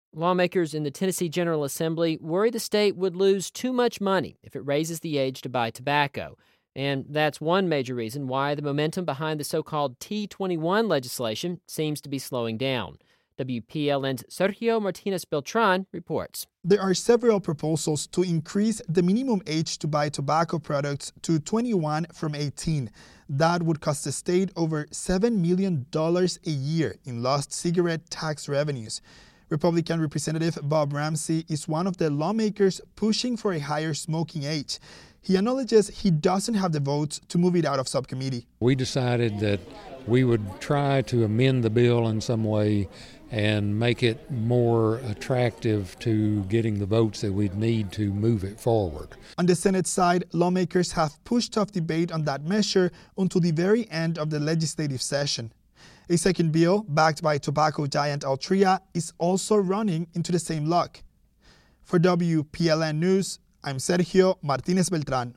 Lawmakers in the Tennessee General Assembly worry the state would lose too much money if it raises the age to buy tobacco. And that's one major reason why the momentum behind the so-called T21 legislation seems to be slowing down. WPLN's Sergio Martinez Beltran reports. There are several proposals to increase the minimum age to buy tobacco products to 21 from 18. That would cost the state over $7 million a year in lost cigarette tax revenues. Republican Representative Bob Ramsey is one of the lawmakers pushing for a higher smoking age. He acknowledges he doesn't have the votes to move it out of subcommittee. We decided that we would try to amend the bill in some way and make it more attractive to getting the votes that we'd need to move it forward. On the Senate side, lawmakers have pushed off debate on that measure until the very end of the legislative session. A second bill, backed by tobacco giant Altria, is also running into the same luck. For WPLN News, I'm Sergio Martinez Beltran.